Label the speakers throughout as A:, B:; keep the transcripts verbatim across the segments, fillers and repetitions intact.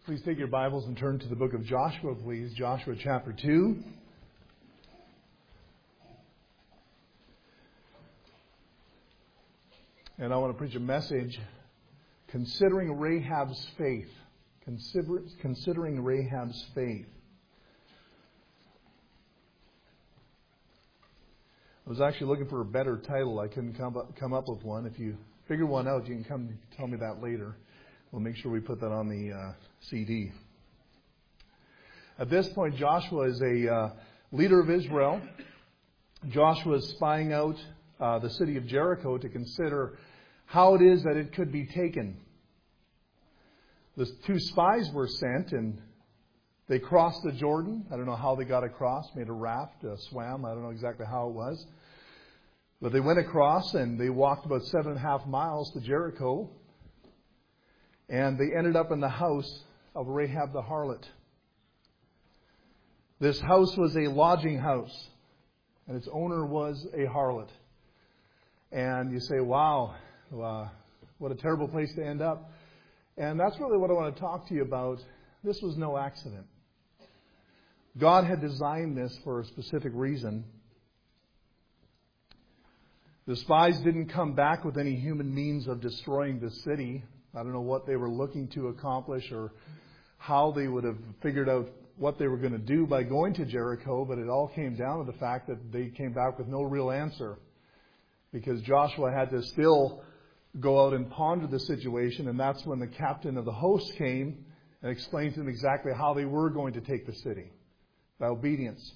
A: Please take your Bibles and turn to the book of Joshua, please. Joshua chapter two. And I want to preach a message considering Rahab's faith. Consider, considering Rahab's faith. I was actually looking for a better title. I couldn't come up, come up with one. If you figure one out, you can come tell me that later. We'll make sure we put that on the uh, C D. At this point, Joshua is a uh, leader of Israel. Joshua is spying out uh, the city of Jericho to consider how it is that it could be taken. The two spies were sent and they crossed the Jordan. I don't know how they got across, made a raft, uh, swam. I don't know exactly how it was. But they went across and they walked about seven and a half miles to Jericho. And they ended up in the house of Rahab the harlot. This house was a lodging house, and its owner was a harlot. And you say, wow, uh, what a terrible place to end up. And that's really what I want to talk to you about. This was no accident. God had designed this for a specific reason. The spies didn't come back with any human means of destroying the city. I don't know what they were looking to accomplish or how they would have figured out what they were going to do by going to Jericho, but it all came down to the fact that they came back with no real answer because Joshua had to still go out and ponder the situation, and that's when the captain of the host came and explained to them exactly how they were going to take the city by obedience.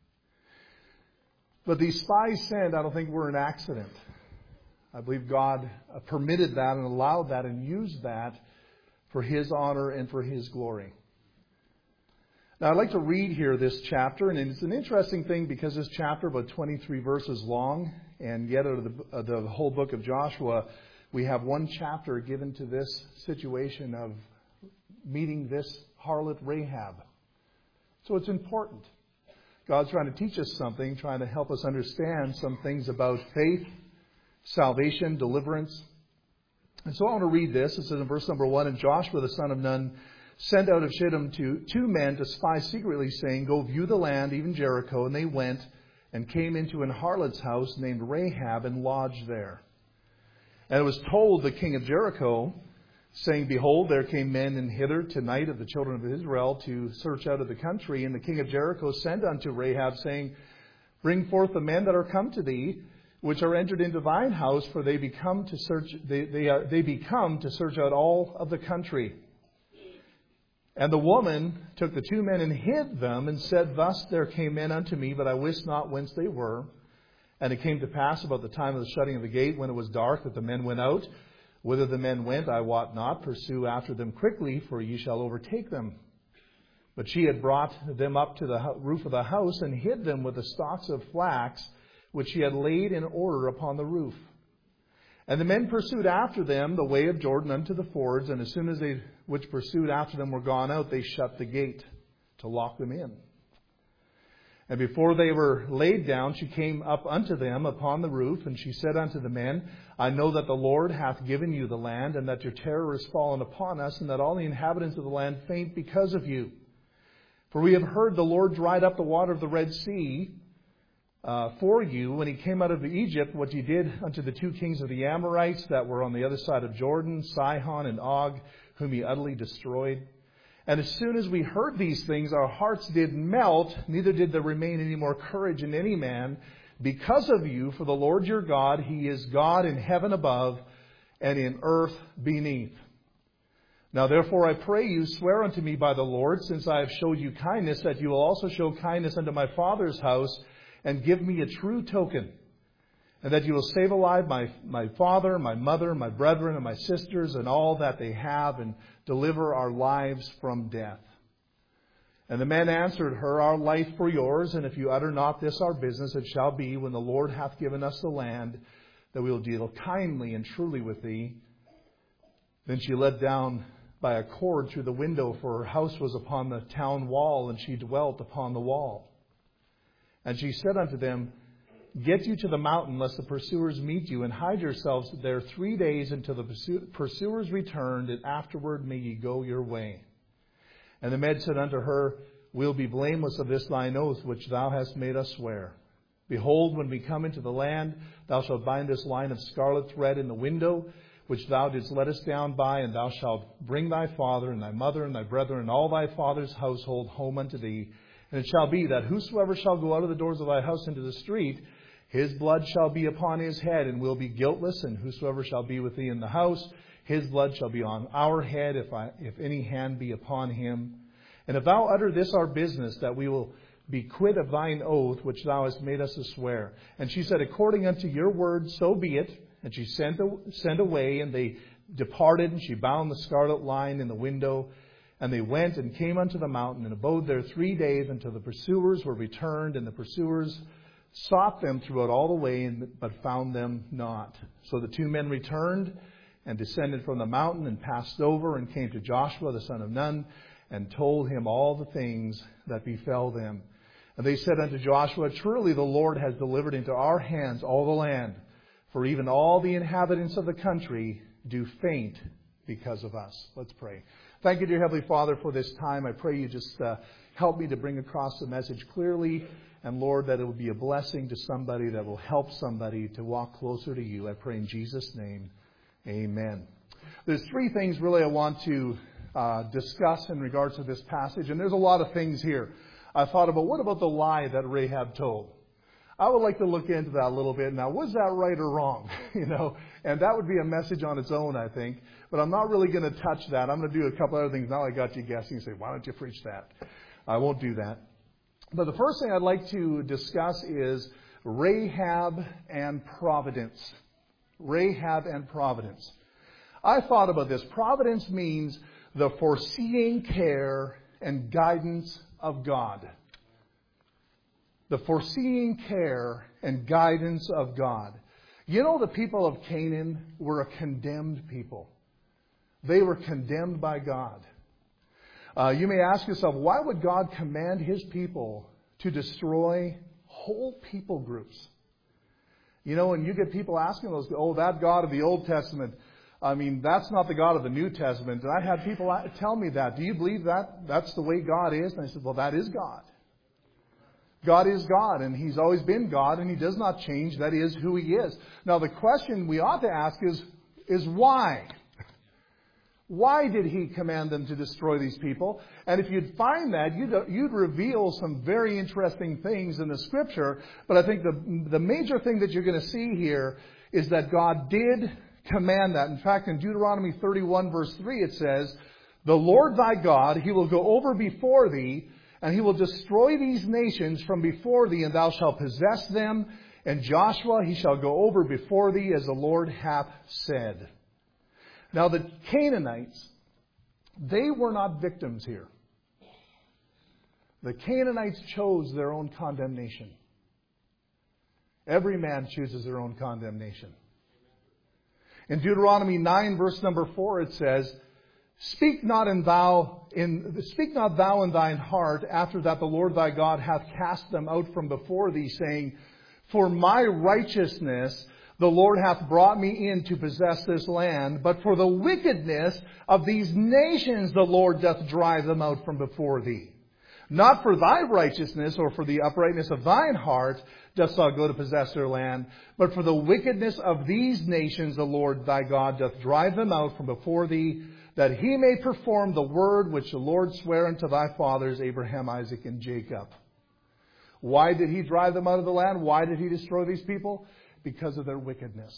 A: But these spies sent, I don't think, were an accident. I believe God permitted that and allowed that and used that for His honor and for His glory. Now, I'd like to read here this chapter, and it's an interesting thing because this chapter, about twenty-three verses long, and yet out of the, uh, the whole book of Joshua, we have one chapter given to this situation of meeting this harlot Rahab. So it's important. God's trying to teach us something, trying to help us understand some things about faith, salvation, deliverance. And so I want to read this. It says in verse number one, and Joshua the son of Nun sent out of Shittim to two men to spy secretly, saying, go view the land, even Jericho. And they went and came into an harlot's house named Rahab and lodged there. And it was told the king of Jericho, saying, behold, there came men in hither tonight of the children of Israel to search out of the country. And the king of Jericho sent unto Rahab, saying, bring forth the men that are come to thee, which are entered into thine house, for they become to search they they, are, they become to search out all of the country. And the woman took the two men and hid them, and said, thus there came men unto me, but I wist not whence they were. And it came to pass about the time of the shutting of the gate, when it was dark, that the men went out. Whither the men went, I wot not. Pursue after them quickly, for ye shall overtake them. But she had brought them up to the roof of the house, and hid them with the stalks of flax, which she had laid in order upon the roof. And the men pursued after them the way of Jordan unto the fords, and as soon as they which pursued after them were gone out, they shut the gate to lock them in. And before they were laid down, she came up unto them upon the roof, and she said unto the men, I know that the Lord hath given you the land, and that your terror is fallen upon us, and that all the inhabitants of the land faint because of you. For we have heard the Lord dried up the water of the Red Sea, Uh, for you, when he came out of Egypt, what he did unto the two kings of the Amorites that were on the other side of Jordan, Sihon and Og, whom he utterly destroyed. And as soon as we heard these things, our hearts did melt, neither did there remain any more courage in any man, because of you, for the Lord your God, He is God in heaven above and in earth beneath. Now therefore I pray you, swear unto me by the Lord, since I have showed you kindness, that you will also show kindness unto my father's house, and give me a true token, and that you will save alive my, my father, my mother, my brethren, and my sisters, and all that they have, and deliver our lives from death. And the men answered her, our life for yours, and if you utter not this our business, it shall be, when the Lord hath given us the land, that we will deal kindly and truly with thee. Then she let down by a cord through the window, for her house was upon the town wall, and she dwelt upon the wall. And she said unto them, get you to the mountain, lest the pursuers meet you, and hide yourselves there three days until the pursuers returned, and afterward may ye go your way. And the maid said unto her, We'll be blameless of this thine oath, which thou hast made us swear. Behold, when we come into the land, thou shalt bind this line of scarlet thread in the window, which thou didst let us down by, and thou shalt bring thy father and thy mother and thy brethren and all thy father's household home unto thee. And it shall be that whosoever shall go out of the doors of thy house into the street, his blood shall be upon his head, and will be guiltless. And whosoever shall be with thee in the house, his blood shall be on our head, if I, if any hand be upon him. And if thou utter this our business, that we will be quit of thine oath, which thou hast made us to swear. And she said, According unto your word, so be it. And she sent, sent away, and they departed, and she bound the scarlet line in the window. And they went and came unto the mountain, and abode there three days, until the pursuers were returned. And the pursuers sought them throughout all the way, but found them not. So the two men returned, and descended from the mountain, and passed over, and came to Joshua the son of Nun, and told him all the things that befell them. And they said unto Joshua, Truly the Lord has delivered into our hands all the land, for even all the inhabitants of the country do faint because of us. Let's pray. Thank you, dear Heavenly Father, for this time. I pray you just uh, help me to bring across the message clearly. And Lord, that it will be a blessing to somebody, that will help somebody to walk closer to you. I pray in Jesus' name. Amen. There's three things really I want to uh, discuss in regards to this passage. And there's a lot of things here. I thought about, what about the lie that Rahab told? I would like to look into that a little bit. Now, was that right or wrong? you know, and that would be a message on its own, I think. But I'm not really going to touch that. I'm going to do a couple other things. Now I got you guessing and say, why don't you preach that? I won't do that. But the first thing I'd like to discuss is Rahab and providence. Rahab and providence. I thought about this. Providence means the foreseeing care and guidance of God. The foreseeing care and guidance of God. You know, the people of Canaan were a condemned people. They were condemned by God. Uh, you may ask yourself, why would God command His people to destroy whole people groups? You know, and you get people asking those, oh, that God of the Old Testament, I mean, that's not the God of the New Testament. And I had people tell me that. Do you believe that that's the way God is? And I said, well, that is God. God is God, and He's always been God, and He does not change. That is who He is. Now, the question we ought to ask is, is why? Why did He command them to destroy these people? And if you'd find that, you'd, you'd reveal some very interesting things in the Scripture. But I think the, the major thing that you're going to see here is that God did command that. In fact, in Deuteronomy thirty-one, verse three, it says, The Lord thy God, He will go over before thee, and He will destroy these nations from before thee, and thou shalt possess them. And Joshua, he shall go over before thee, as the Lord hath said. Now, the Canaanites, they were not victims here. The Canaanites chose their own condemnation. Every man chooses their own condemnation. In Deuteronomy nine, verse number four, it says, Speak not in thou in speak not thou in thine heart after that the Lord thy God hath cast them out from before thee, saying, For my righteousness the Lord hath brought me in to possess this land, but for the wickedness of these nations the Lord doth drive them out from before thee. Not for thy righteousness or for the uprightness of thine heart dost thou go to possess their land, but for the wickedness of these nations the Lord thy God doth drive them out from before thee, that He may perform the word which the Lord sware unto thy fathers, Abraham, Isaac, and Jacob. Why did He drive them out of the land? Why did He destroy these people? Because of their wickedness.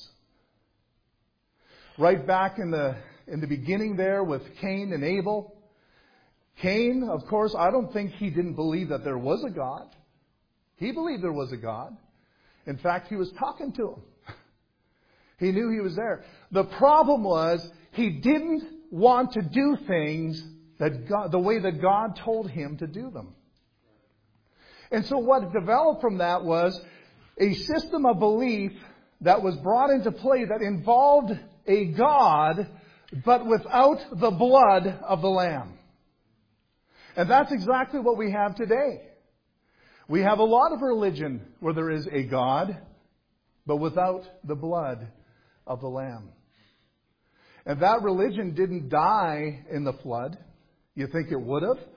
A: Right back in the in the beginning there with Cain and Abel. Cain, of course, I don't think he didn't believe that there was a God. He believed there was a God. In fact, he was talking to him. He knew He was there. The problem was he didn't want to do things that God, the way that God told him to do them. And so what developed from that was a system of belief that was brought into play that involved a God, but without the blood of the Lamb. And that's exactly what we have today. We have a lot of religion where there is a God, but without the blood of the Lamb. And that religion didn't die in the flood. You think it would have?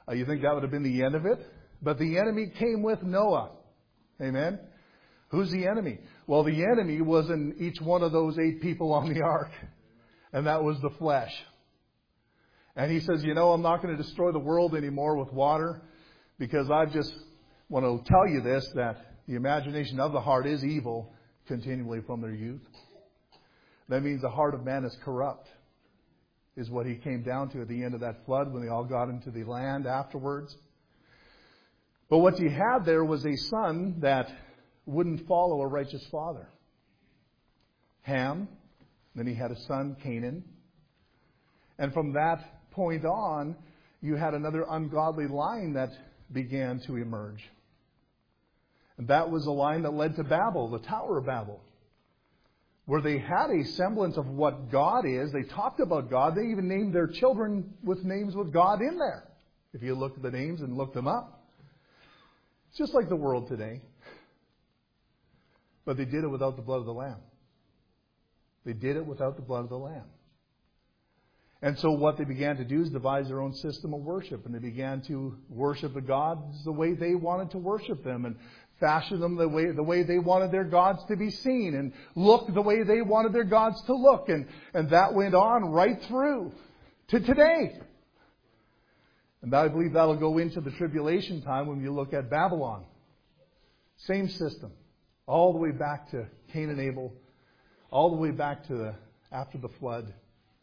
A: Uh, you think that would have been the end of it? But the enemy came with Noah. Amen? Who's the enemy? Well, the enemy was in each one of those eight people on the ark. And that was the flesh. And he says, you know, I'm not going to destroy the world anymore with water, because I just want to tell you this, that the imagination of the heart is evil continually from their youth. That means the heart of man is corrupt, is what he came down to at the end of that flood when they all got into the land afterwards. But what you had there was a son that wouldn't follow a righteous father. Ham. Then he had a son, Canaan. And from that point on, you had another ungodly line that began to emerge. And that was a line that led to Babel, the Tower of Babel, where they had a semblance of what God is. They talked about God. They even named their children with names with God in there. If you look at the names and look them up. It's just like the world today. But they did it without the blood of the Lamb. They did it without the blood of the Lamb. And so what they began to do is devise their own system of worship. And they began to worship the gods the way they wanted to worship them. And fashion them the way, the way they wanted their gods to be seen. And look the way they wanted their gods to look. And, and that went on right through to today. And I believe that'll go into the tribulation time when you look at Babylon. Same system. All the way back to Cain and Abel. All the way back to the, after the flood.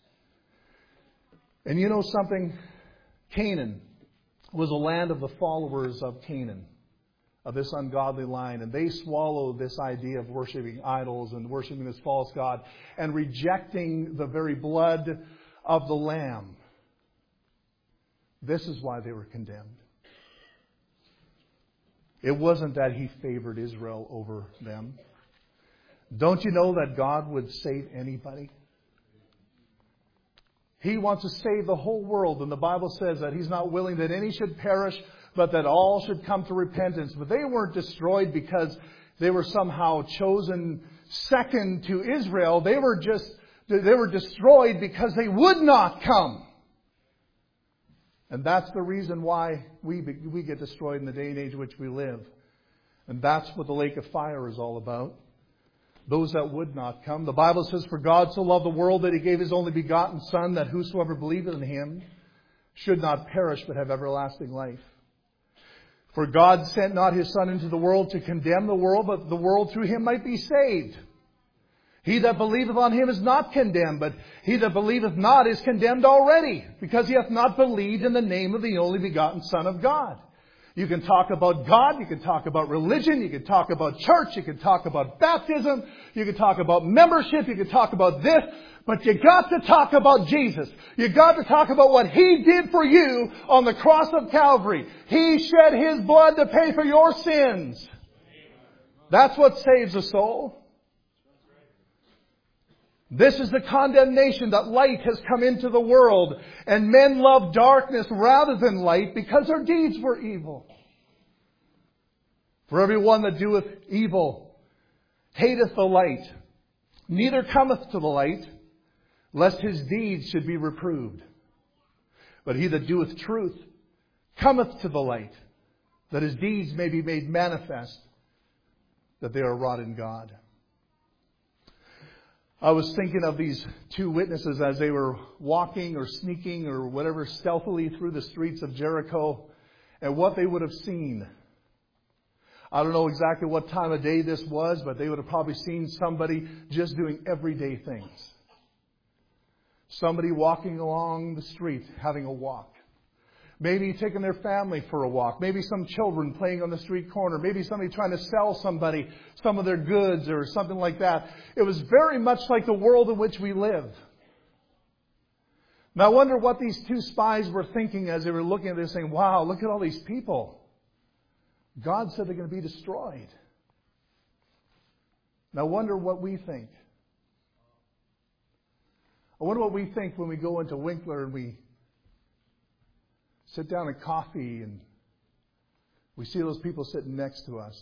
A: And you know something? Canaan was a land of the followers of Canaan, of this ungodly line. And they swallowed this idea of worshiping idols and worshiping this false god and rejecting the very blood of the Lamb. This is why they were condemned. It wasn't that He favored Israel over them. Don't you know that God would save anybody? He wants to save the whole world. And the Bible says that He's not willing that any should perish, but that all should come to repentance. But they weren't destroyed because they were somehow chosen second to Israel. They were just, they were destroyed because they would not come. And that's the reason why we, we get destroyed in the day and age in which we live. And that's what the lake of fire is all about. Those that would not come. The Bible says, for God so loved the world that He gave His only begotten Son, that whosoever believeth in Him should not perish but have everlasting life. For God sent not His Son into the world to condemn the world, but the world through Him might be saved. He that believeth on Him is not condemned, but he that believeth not is condemned already, because he hath not believed in the name of the only begotten Son of God. You can talk about God, you can talk about religion, you can talk about church, you can talk about baptism, you can talk about membership, you can talk about this, but you got to talk about Jesus. You got to talk about what He did for you on the cross of Calvary. He shed His blood to pay for your sins. That's what saves a soul. This is the condemnation that light has come into the world, and men love darkness rather than light because their deeds were evil. For every one that doeth evil hateth the light, neither cometh to the light, lest his deeds should be reproved. But he that doeth truth cometh to the light, that his deeds may be made manifest, that they are wrought in God. I was thinking of these two witnesses as they were walking or sneaking or whatever stealthily through the streets of Jericho, and what they would have seen. I don't know exactly what time of day this was, but they would have probably seen somebody just doing everyday things. Somebody walking along the street, having a walk. Maybe taking their family for a walk. Maybe some children playing on the street corner. Maybe somebody trying to sell somebody some of their goods or something like that. It was very much like the world in which we live. Now I wonder what these two spies were thinking as they were looking at this, saying, wow, look at all these people. God said they're going to be destroyed. Now I wonder what we think. I wonder what we think when we go into Winkler and we sit down at coffee and we see those people sitting next to us.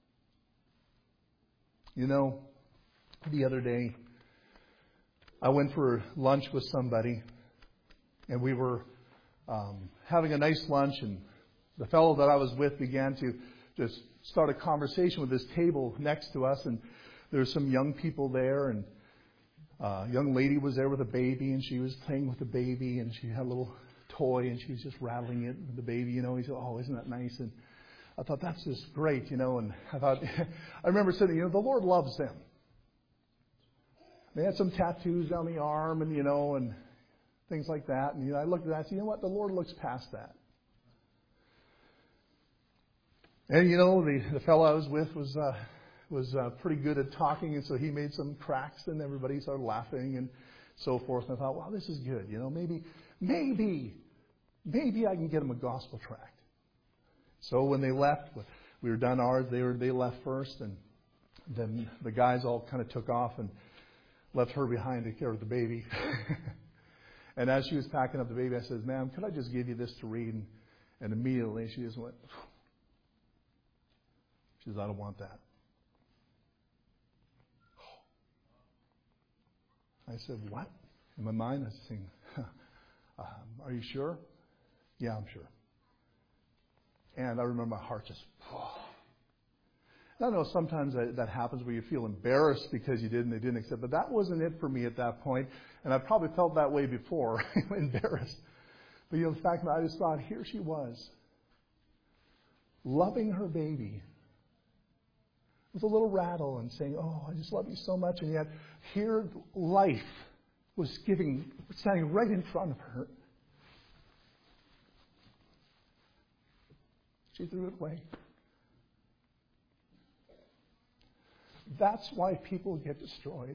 A: You know, the other day I went for lunch with somebody and we were um, having a nice lunch, and the fellow that I was with began to just start a conversation with this table next to us, and there were some young people there, and uh, a young lady was there with a baby, and she was playing with the baby, and she had a little toy, and she was just rattling it with the baby, you know. He said, "Oh, isn't that nice?" And I thought, that's just great, you know. And I thought, I remember saying, you know, the Lord loves them. They had some tattoos down the arm, and you know, and things like that. And you know, I looked at that and said, you know what? The Lord looks past that. And you know, the the fellow I was with was uh, was uh, pretty good at talking, and so he made some cracks, and everybody started laughing and so forth. And I thought, wow, this is good. You know, maybe, maybe, maybe I can get him a gospel tract. So when they left, we were done ours. They were they left first, and then the guys all kind of took off and left her behind to care of the baby. And as she was packing up the baby, I said, "Ma'am, could I just give you this to read?" And, and immediately she just went. She says, "I don't want that." I said, "What?" In my mind, I was saying, huh, um, "Are you sure?" "Yeah, I'm sure." And I remember my heart just, oh. I know sometimes that, that happens where you feel embarrassed because you did and they didn't accept. But that wasn't it for me at that point. And I probably felt that way before, embarrassed. But you know, the fact that I just thought, here she was, loving her baby with a little rattle and saying, "Oh, I just love you so much." And yet, here life was giving, standing right in front of her. She threw it away. That's why people get destroyed.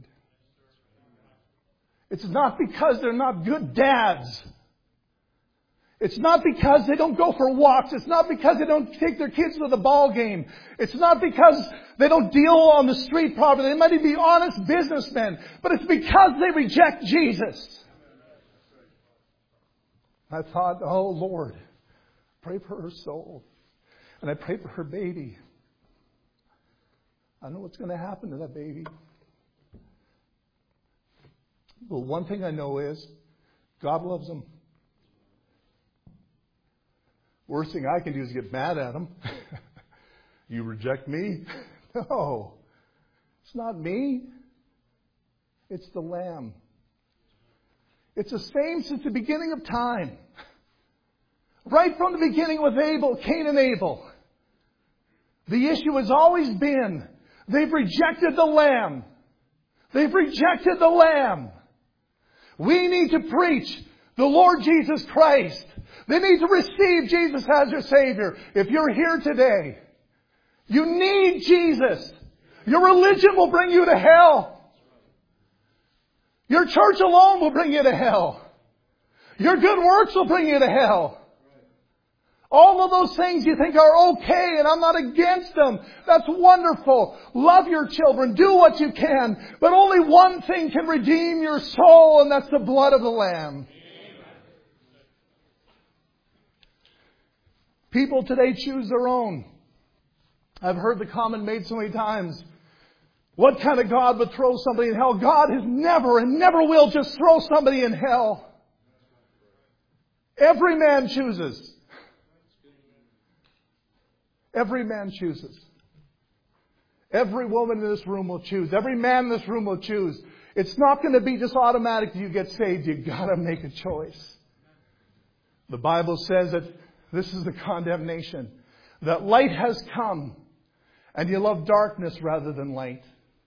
A: It's not because they're not good dads. It's not because they don't go for walks. It's not because they don't take their kids to the ball game. It's not because they don't deal on the street properly. They might even be honest businessmen. But it's because they reject Jesus. I thought, oh Lord, pray for her soul. And I pray for her baby. I know what's going to happen to that baby. But one thing I know is God loves them. Worst thing I can do is get mad at them. You reject me? No. It's not me. It's the Lamb. It's the same since the beginning of time. Right from the beginning with Abel, Cain and Abel. The issue has always been, they've rejected the Lamb. They've rejected the Lamb. We need to preach the Lord Jesus Christ. They need to receive Jesus as your Savior. If you're here today, you need Jesus. Your religion will bring you to hell. Your church alone will bring you to hell. Your good works will bring you to hell. All of those things you think are okay, and I'm not against them. That's wonderful. Love your children. Do what you can. But only one thing can redeem your soul, and that's the blood of the Lamb. People today choose their own. I've heard the comment made so many times. What kind of God would throw somebody in hell? God has never and never will just throw somebody in hell. Every man chooses. Every man chooses. Every woman in this room will choose. Every man in this room will choose. It's not going to be just automatic that you get saved. You've got to make a choice. The Bible says that this is the condemnation. That light has come and you love darkness rather than light.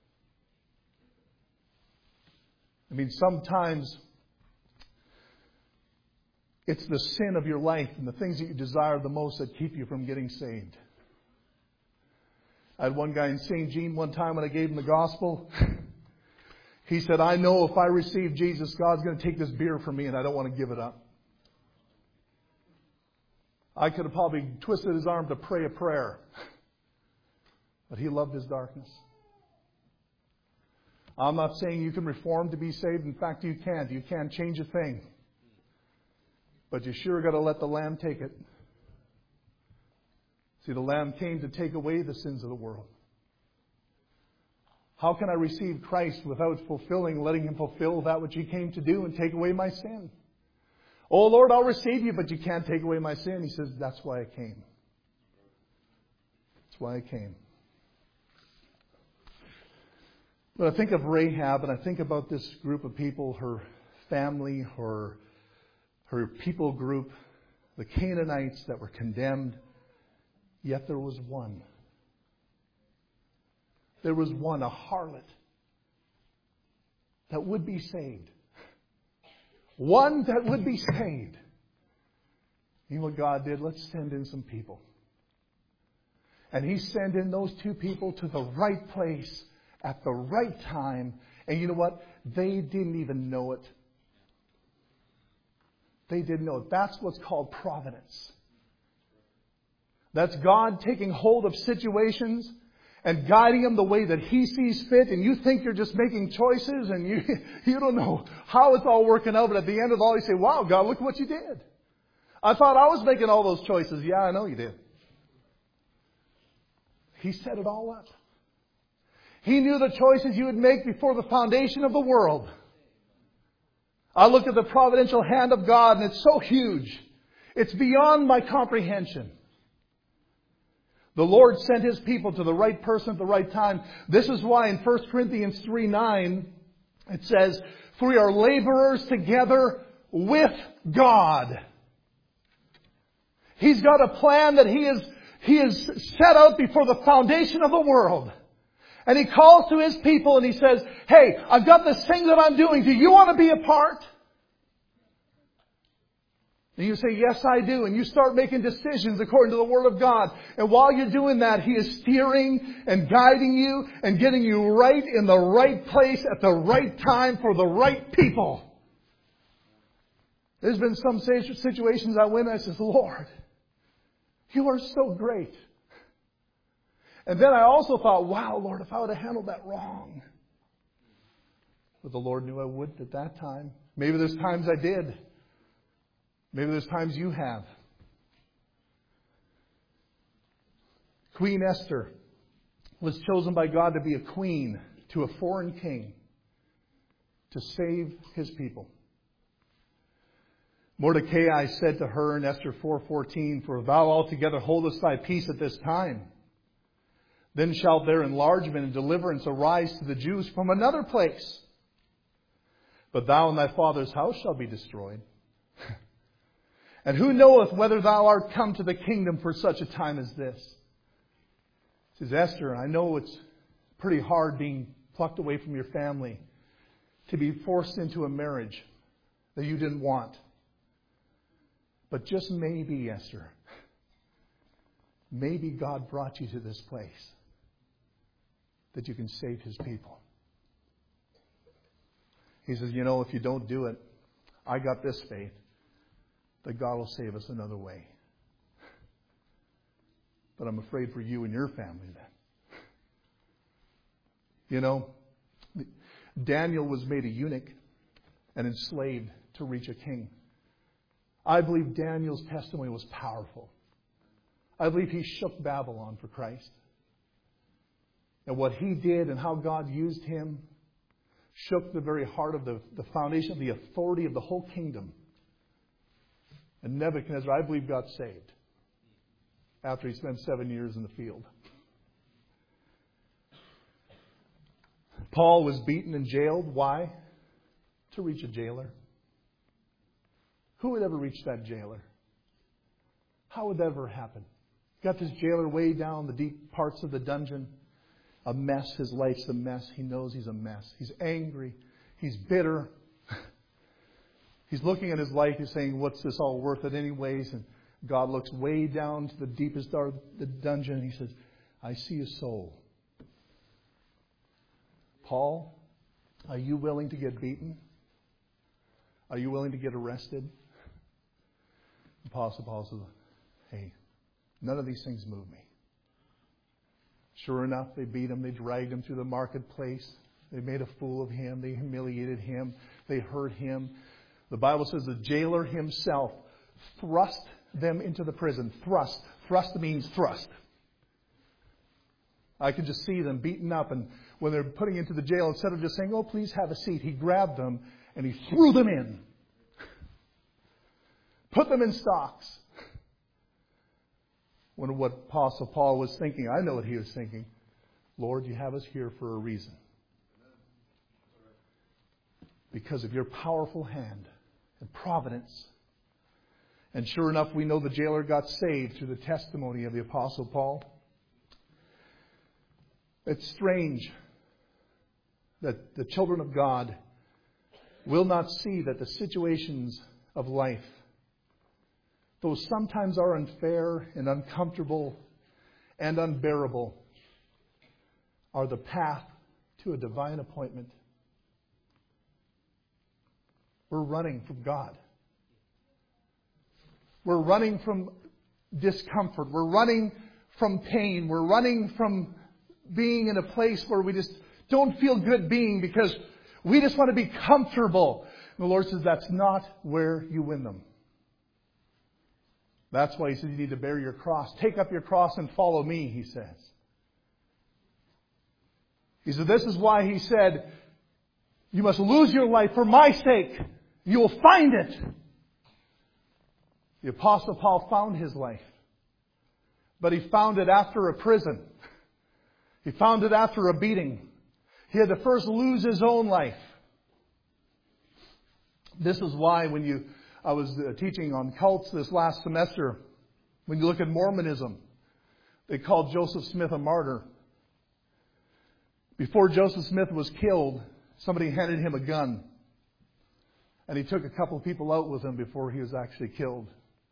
A: I mean, sometimes it's the sin of your life and the things that you desire the most that keep you from getting saved. I had one guy in Saint Jean one time when I gave him the gospel. He said, "I know if I receive Jesus, God's going to take this beer from me and I don't want to give it up." I could have probably twisted his arm to pray a prayer. But he loved his darkness. I'm not saying you can reform to be saved. In fact, you can't. You can't change a thing. But you sure got to let the Lamb take it. See, the Lamb came to take away the sins of the world. How can I receive Christ without fulfilling, letting Him fulfill that which He came to do and take away my sin? Oh, Lord, I'll receive you, but you can't take away my sin. He says, that's why I came. That's why I came. But I think of Rahab, and I think about this group of people, her family, her, her people group, the Canaanites that were condemned. Yet there was one. There was one, a harlot, that would be saved. One that would be saved. You know what God did? Let's send in some people. And He sent in those two people to the right place at the right time. And you know what? They didn't even know it. They didn't know it. That's what's called providence. That's God taking hold of situations and guiding them the way that He sees fit. And you think you're just making choices and you, you don't know how it's all working out. But at the end of it all, you say, wow, God, look what you did. I thought I was making all those choices. Yeah, I know you did. He set it all up. He knew the choices you would make before the foundation of the world. I look at the providential hand of God and it's so huge. It's beyond my comprehension. The Lord sent His people to the right person at the right time. This is why in First Corinthians three nine it says, for we are laborers together with God. He's got a plan that He has, He has set out before the foundation of the world. And He calls to His people and He says, hey, I've got this thing that I'm doing. Do you want to be a part? And you say, yes, I do. And you start making decisions according to the Word of God. And while you're doing that, He is steering and guiding you and getting you right in the right place at the right time for the right people. There's been some situations I went and I said, Lord, You are so great. And then I also thought, wow, Lord, if I would have handled that wrong. But the Lord knew I wouldn't at that time. Maybe there's times I did. Maybe there's times you have. Queen Esther was chosen by God to be a queen to a foreign king to save his people. Mordecai said to her in Esther four fourteen, for thou altogether holdest thy peace at this time, then shall their enlargement and deliverance arise to the Jews from another place. But thou and thy father's house shall be destroyed. And who knoweth whether thou art come to the kingdom for such a time as this? Says Esther, I know it's pretty hard being plucked away from your family, to be forced into a marriage that you didn't want. But just maybe, Esther, maybe God brought you to this place that you can save His people. He says, you know, if you don't do it, I got this faith that God will save us another way. But I'm afraid for you and your family then. You know, Daniel was made a eunuch and enslaved to reach a king. I believe Daniel's testimony was powerful. I believe he shook Babylon for Christ. And what he did and how God used him shook the very heart of the, the foundation of the authority of the whole kingdom. And Nebuchadnezzar, I believe, got saved after he spent seven years in the field. Paul was beaten and jailed. Why? To reach a jailer. Who would ever reach that jailer? How would that ever happen? Got this jailer way down the deep parts of the dungeon. A mess. His life's a mess. He knows he's a mess. He's angry. He's bitter. He's looking at his life. He's saying, what's this all worth it anyways? And God looks way down to the deepest dark of the dungeon. And He says, I see a soul. Paul, are you willing to get beaten? Are you willing to get arrested? Apostle Paul says, hey, none of these things move me. Sure enough, they beat him. They dragged him through the marketplace. They made a fool of him. They humiliated him. They hurt him. The Bible says the jailer himself thrust them into the prison. Thrust. Thrust means thrust. I could just see them beaten up. And when they're putting into the jail, instead of just saying, oh, please have a seat, he grabbed them and he threw them in. Put them in stocks. When what Apostle Paul was thinking, I know what he was thinking. Lord, you have us here for a reason. Because of your powerful hand and providence. And sure enough, we know the jailer got saved through the testimony of the Apostle Paul. It's strange that the children of God will not see that the situations of life, though sometimes are unfair and uncomfortable and unbearable, are the path to a divine appointment. We're running from God. We're running from discomfort. We're running from pain. We're running from being in a place where we just don't feel good being because we just want to be comfortable. And the Lord says that's not where you win them. That's why He says you need to bear your cross. Take up your cross and follow me, He says. He said, this is why He said, you must lose your life for my sake. You will find it. The Apostle Paul found his life. But he found it after a prison. He found it after a beating. He had to first lose his own life. This is why when you, I was teaching on cults this last semester, when you look at Mormonism, they called Joseph Smith a martyr. Before Joseph Smith was killed, somebody handed him a gun. And he took a couple of people out with him before he was actually killed.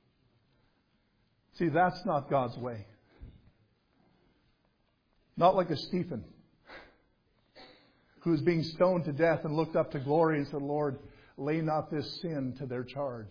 A: See, that's not God's way. Not like a Stephen, who was being stoned to death and looked up to glory and said, Lord, lay not this sin to their charge.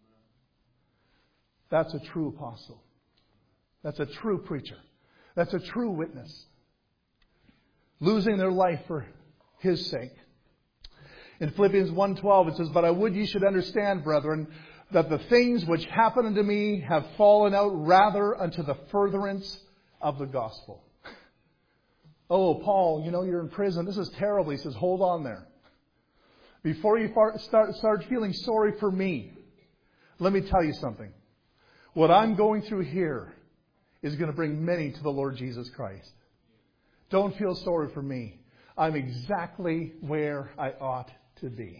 A: That's a true apostle. That's a true preacher. That's a true witness. Losing their life for His sake. In Philippians one twelve it says, but I would ye should understand, brethren, that the things which happen unto me have fallen out rather unto the furtherance of the gospel. Oh, Paul, you know, you're in prison. This is terrible. He says, hold on there. Before you start, start feeling sorry for me, let me tell you something. What I'm going through here is going to bring many to the Lord Jesus Christ. Don't feel sorry for me. I'm exactly where I ought to be.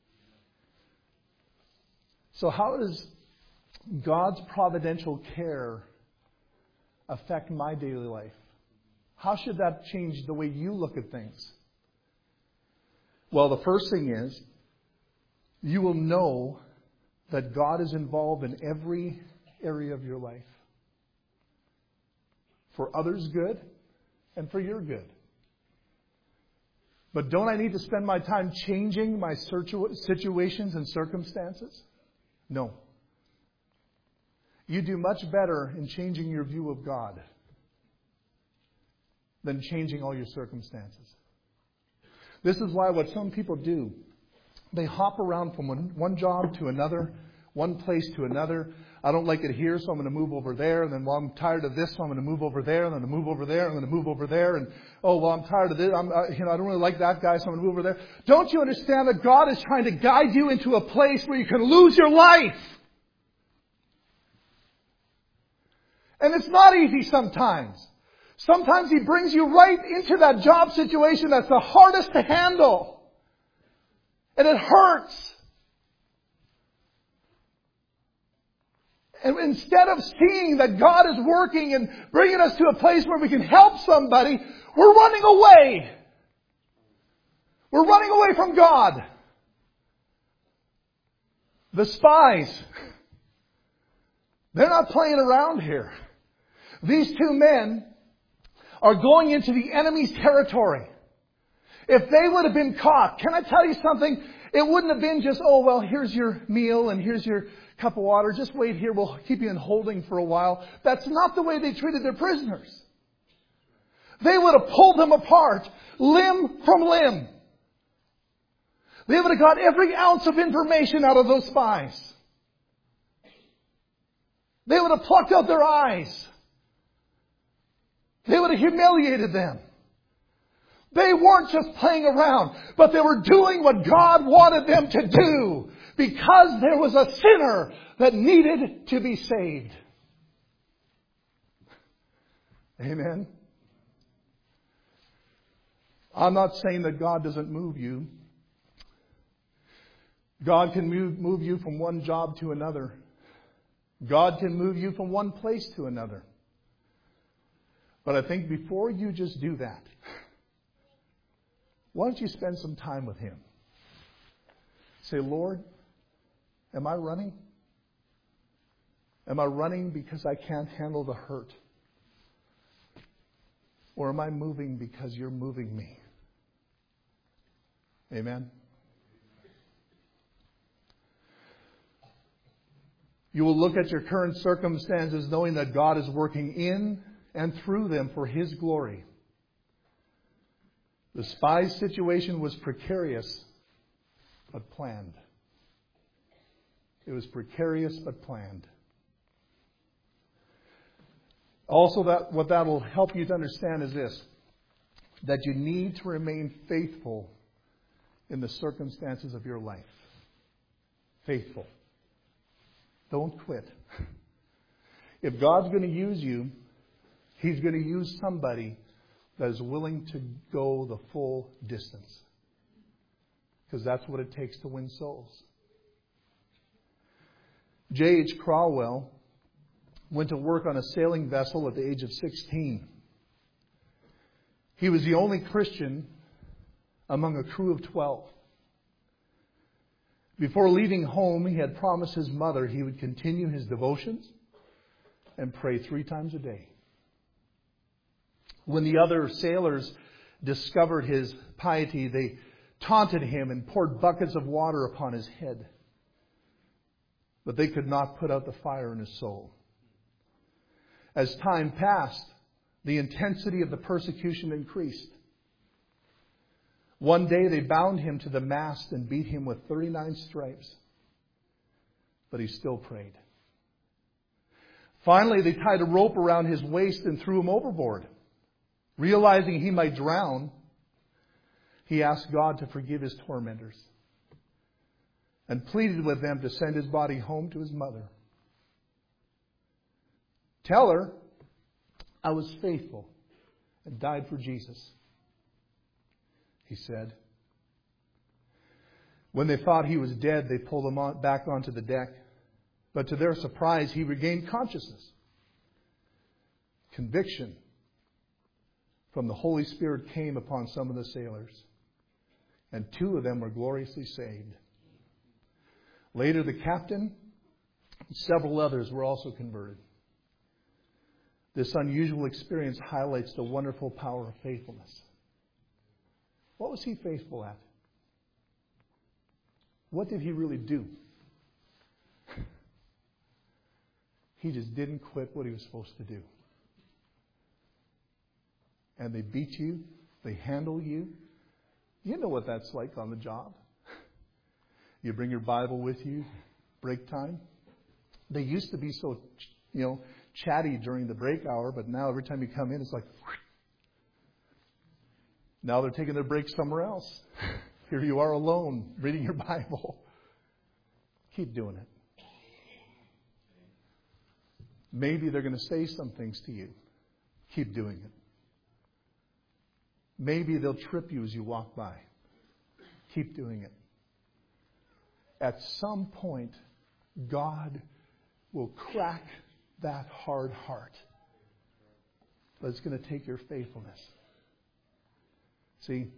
A: So how does God's providential care affect my daily life? How should that change the way you look at things? Well, the first thing is, you will know that God is involved in every area of your life. For others' good and for your good. But don't I need to spend my time changing my situations and circumstances? No. You do much better in changing your view of God than changing all your circumstances. This is why what some people do, they hop around from one, one job to another, one place to another. I don't like it here, so I'm going to move over there. And then, well, I'm tired of this, so I'm going to move over there. And then I'm going to move over there. I'm going to move over there. And, oh, well, I'm tired of this. I'm, uh, you know, I don't really like that guy, so I'm going to move over there. Don't you understand that God is trying to guide you into a place where you can lose your life? And it's not easy sometimes. Sometimes He brings you right into that job situation that's the hardest to handle. And it hurts. And instead of seeing that God is working and bringing us to a place where we can help somebody, we're running away. We're running away from God. The spies, they're not playing around here. These two men are going into the enemy's territory. If they would have been caught, can I tell you something? It wouldn't have been just, oh, well, here's your meal and here's your cup of water. Just wait here. We'll keep you in holding for a while. That's not the way they treated their prisoners. They would have pulled them apart, limb from limb. They would have got every ounce of information out of those spies. They would have plucked out their eyes. They would have humiliated them. They weren't just playing around, but they were doing what God wanted them to do. because there was a sinner that needed to be saved. Amen. I'm not saying that God doesn't move you. God can move, move you from one job to another. God can move you from one place to another. But I think before you just do that, why don't you spend some time with Him? Say, Lord, am I running? Am I running because I can't handle the hurt? Or am I moving because You're moving me? Amen. You will look at your current circumstances knowing that God is working in and through them for His glory. The spy's situation was precarious, but planned. It was precarious, but planned. Also, that what that will help you to understand is this, that you need to remain faithful in the circumstances of your life. Faithful. Don't quit. If God's going to use you, He's going to use somebody that is willing to go the full distance. Because that's what it takes to win souls. J H Crowell went to work on a sailing vessel at the age of sixteen. He was the only Christian among a crew of twelve. Before leaving home, he had promised his mother he would continue his devotions and pray three times a day. When the other sailors discovered his piety, they taunted him and poured buckets of water upon his head. But they could not put out the fire in his soul. As time passed, the intensity of the persecution increased. One day they bound him to the mast and beat him with thirty-nine stripes. But he still prayed. Finally, they tied a rope around his waist and threw him overboard. Realizing he might drown, he asked God to forgive his tormentors and pleaded with them to send his body home to his mother. Tell her I was faithful and died for Jesus, he said. When they thought he was dead, they pulled him on, back onto the deck. But to their surprise, he regained consciousness. Conviction from the Holy Spirit came upon some of the sailors, and two of them were gloriously saved. Later, the captain and several others were also converted. This unusual experience highlights the wonderful power of faithfulness. What was he faithful at? What did he really do? He just didn't quit what he was supposed to do. And they beat you. They handle you. You know what that's like on the job. You bring your Bible with you, break time. They used to be so, you know, chatty during the break hour, but now every time you come in, it's like, now they're taking their break somewhere else. Here you are alone, reading your Bible. Keep doing it. Maybe they're going to say some things to you. Keep doing it. Maybe they'll trip you as you walk by. Keep doing it. At some point, God will crack that hard heart. But it's going to take your faithfulness. See,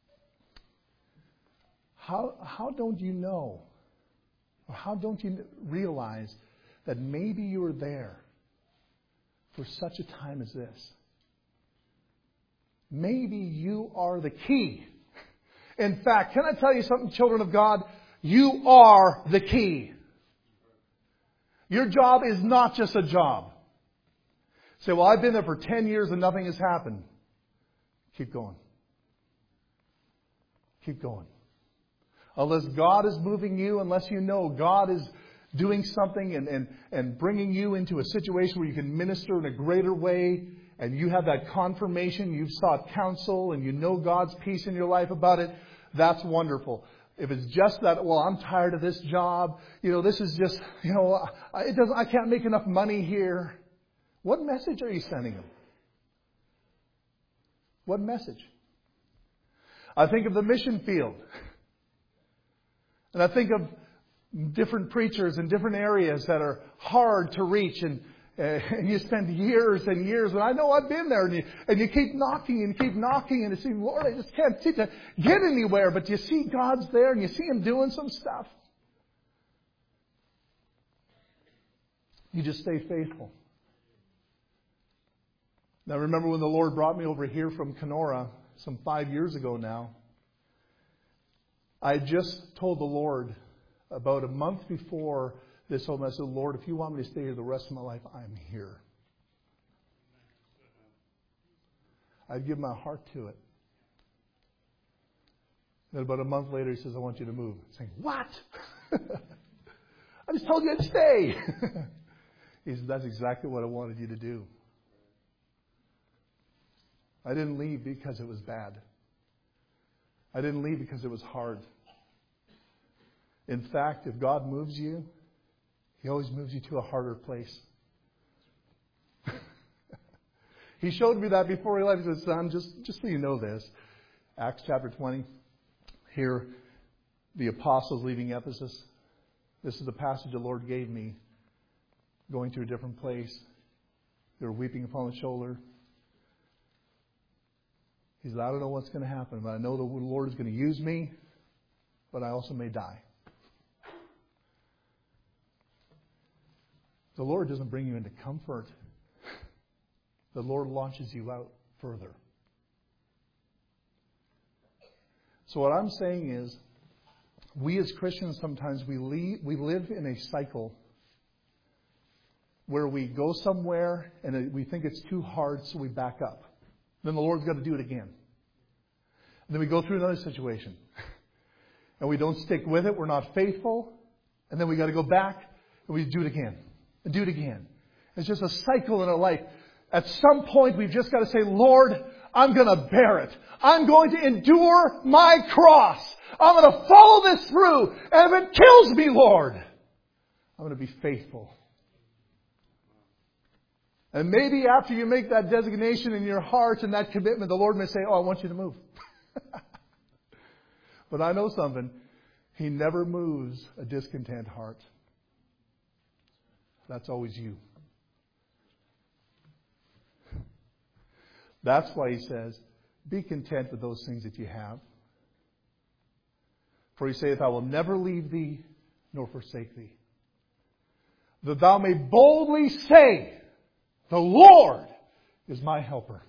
A: how, how don't you know, or how don't you realize that maybe you were there for such a time as this? Maybe you are the key. In fact, can I tell you something, children of God? You are the key. Your job is not just a job. Say, well, I've been there for ten years and nothing has happened. Keep going. Keep going. Unless God is moving you, unless you know God is doing something and, and, and bringing you into a situation where you can minister in a greater way, and you have that confirmation, you've sought counsel, and you know God's peace in your life about it, that's wonderful. if it's just that, well, I'm tired of this job, you know, this is just, you know, it doesn't, I can't make enough money here. What message are you sending them? What message? I think of the mission field. And I think of different preachers in different areas that are hard to reach, and, uh, and you spend years and years, and I know I've been there, and you, and you keep knocking and keep knocking, and you see, Lord, I just can't seem to get anywhere, but you see God's there, and you see Him doing some stuff. You just stay faithful. Now, remember when the Lord brought me over here from Kenora some five years ago now, I had just told the Lord about a month before this home, I said, Lord, if you want me to stay here the rest of my life, I'm here. I'd give my heart to it. Then about a month later, He says, I want you to move. I'm saying, what? I just told you I'd stay. He said, that's exactly what I wanted you to do. I didn't leave because it was bad. I didn't leave because it was hard. In fact, if God moves you, He always moves you to a harder place. He showed me that before He left. He said, son, just, just so you know this, Acts chapter twenty, here, the apostles leaving Ephesus. This is the passage the Lord gave me, going to a different place. They were weeping upon the shoulder. He said, I don't know what's going to happen, but I know the Lord is going to use me, but I also may die. The Lord doesn't bring you into comfort. The Lord launches you out further. So what I'm saying is, we as Christians sometimes we leave, we live in a cycle where we go somewhere and we think it's too hard, so we back up. Then the Lord's got to do it again. And then we go through another situation. And we don't stick with it. We're not faithful. And then we got to go back and we do it again. And do it again. It's just a cycle in our life. At some point, we've just got to say, Lord, I'm going to bear it. I'm going to endure my cross. I'm going to follow this through. And if it kills me, Lord, I'm going to be faithful. And maybe after you make that designation in your heart and that commitment, the Lord may say, oh, I want you to move. But I know something. He never moves a discontent heart. That's always you. That's why He says, be content with those things that you have. For He saith, I will never leave thee nor forsake thee. That thou may boldly say, the Lord is my helper.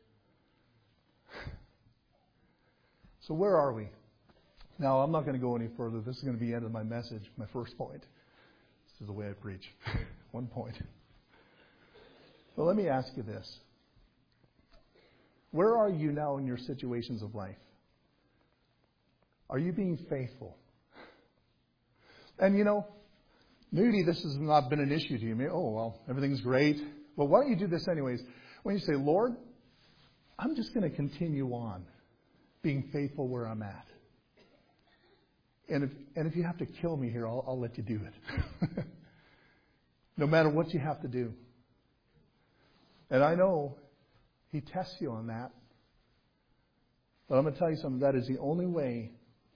A: So where are we? Now, I'm not going to go any further. This is going to be the end of my message, my first point. This is the way I preach. One point. But let me ask you this. Where are you now in your situations of life? Are you being faithful? And you know, maybe this has not been an issue to you. Maybe, oh, well, everything's great. Well, why don't you do this anyways? When you say, Lord, I'm just going to continue on being faithful where I'm at. And if, and if you have to kill me here, I'll, I'll let you do it. No matter what you have to do. And I know He tests you on that. But I'm going to tell you something. That is the only way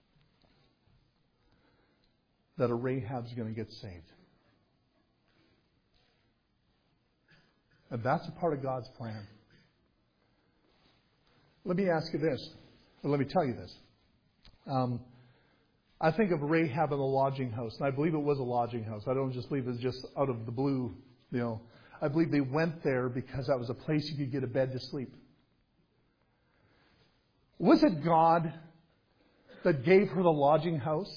A: that a Rahab's going to get saved. And that's a part of God's plan. Let me ask you this. Or let me tell you this. Um, I think of Rahab in the lodging house. And I believe it was a lodging house. I don't just believe it's just out of the blue. You know, I believe they went there because that was a place you could get a bed to sleep. Was it God that gave her the lodging house?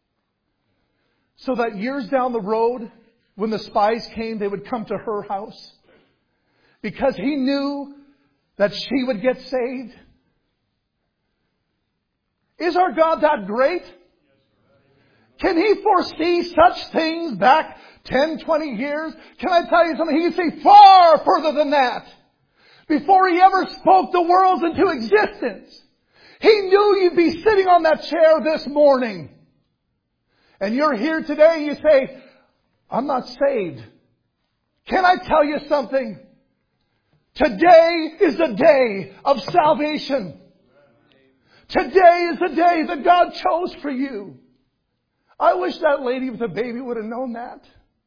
A: So that years down the road, when the spies came, they would come to her house? Because He knew that she would get saved? Is our God that great? Can He foresee such things back ten, twenty years? Can I tell you something? He can see far further than that. Before He ever spoke the worlds into existence, He knew you'd be sitting on that chair this morning. and you're here today and you say, I'm not saved. Can I tell you something? Today is the day of salvation. Today is the day that God chose for you. I wish that lady with the baby would have known that.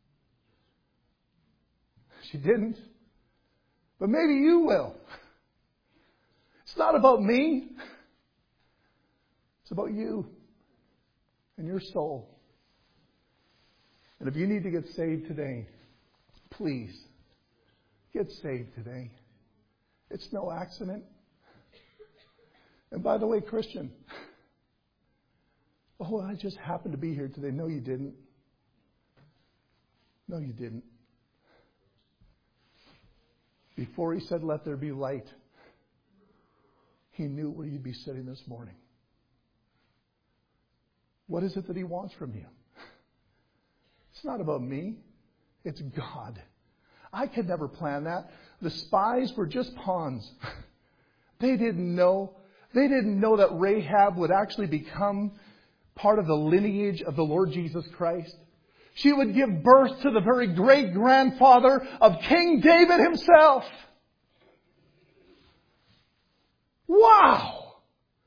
A: She didn't. But maybe you will. It's not about me. It's about you and your soul. And if you need to get saved today, please get saved today. It's no accident. And by the way, Christian, oh, I just happened to be here today. No, you didn't. No, you didn't. Before He said, let there be light, He knew where you'd be sitting this morning. What is it that He wants from you? It's not about me. It's God. I could never plan that. The spies were just pawns. They didn't know. They didn't know that Rahab would actually become part of the lineage of the Lord Jesus Christ. She would give birth to the very great-grandfather of King David himself. Wow!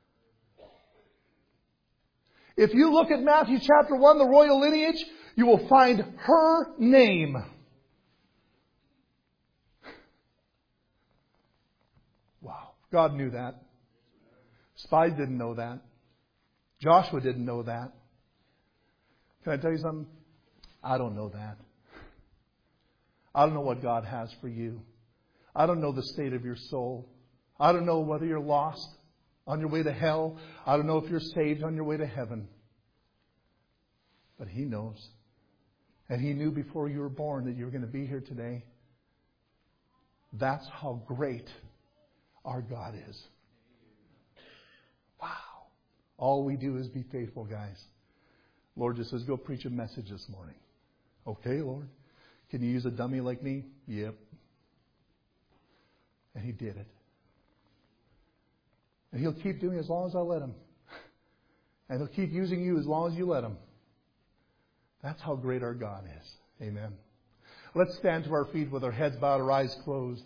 A: If you look at Matthew chapter one, the royal lineage, you will find her name. Wow. God knew that. Spies didn't know that. Joshua didn't know that. Can I tell you something? I don't know that. I don't know what God has for you. I don't know the state of your soul. I don't know whether you're lost on your way to hell. I don't know if you're saved on your way to heaven. But He knows. And He knew before you were born that you were going to be here today. That's how great our God is. Wow. All we do is be faithful, guys. Lord just says, go preach a message this morning. Okay, Lord. Can you use a dummy like me? Yep. And He did it. And He'll keep doing it as long as I let Him. And He'll keep using you as long as you let Him. That's how great our God is. Amen. Let's stand to our feet with our heads bowed, our eyes closed.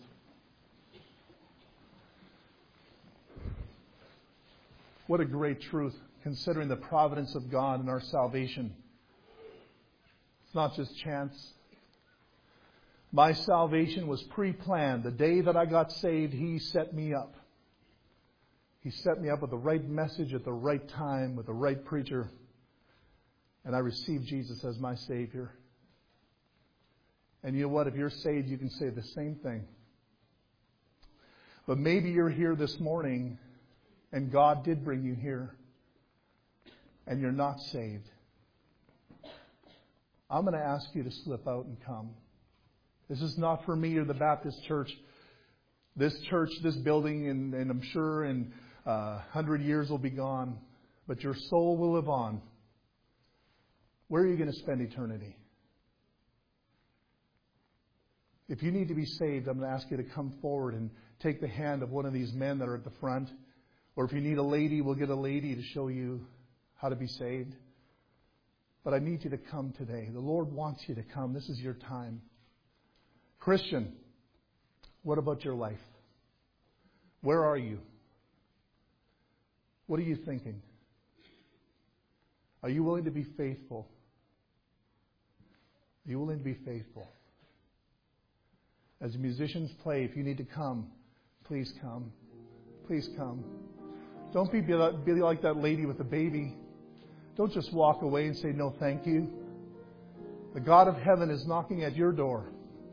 A: What a great truth, considering the providence of God in our salvation. It's not just chance. My salvation was pre-planned. The day that I got saved, He set me up. He set me up with the right message at the right time, with the right preacher. And I received Jesus as my Savior. And you know what? If you're saved, you can say the same thing. But maybe you're here this morning and God did bring you here and you're not saved. I'm going to ask you to slip out and come. This is not for me or the Baptist church. This church, this building, and, and I'm sure in a uh, hundred years will be gone. But your soul will live on. Where are you going to spend eternity? If you need to be saved, I'm going to ask you to come forward and take the hand of one of these men that are at the front. Or if you need a lady, we'll get a lady to show you how to be saved. But I need you to come today. The Lord wants you to come. This is your time. Christian, what about your life? Where are you? What are you thinking? Are you willing to be faithful? Are you willing to be faithful? As the musicians play, if you need to come, please come. Please come. Don't be, be like that lady with the baby. Don't just walk away and say, no, thank you. The God of heaven is knocking at your door.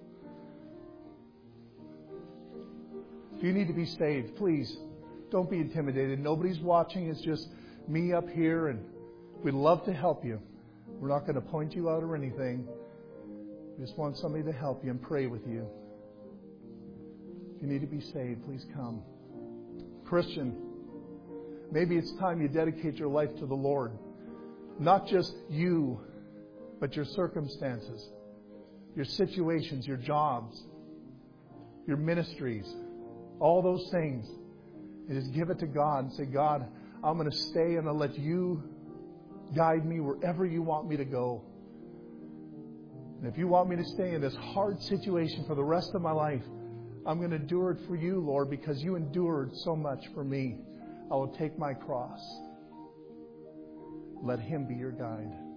A: If you need to be saved, please don't be intimidated. Nobody's watching. It's just me up here, and we'd love to help you. We're not going to point you out or anything. We just want somebody to help you and pray with you. If you need to be saved, please come. Christian, maybe it's time you dedicate your life to the Lord. Not just you, but your circumstances, your situations, your jobs, your ministries, all those things. And just give it to God and say, God, I'm going to stay and I'll let you guide me wherever you want me to go. And if you want me to stay in this hard situation for the rest of my life, I'm going to endure it for you, Lord, because you endured so much for me. I will take my cross. Let Him be your guide.